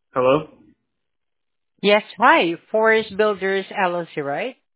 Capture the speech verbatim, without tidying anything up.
Hello? Yes, hi. Forest Builders L L C, right?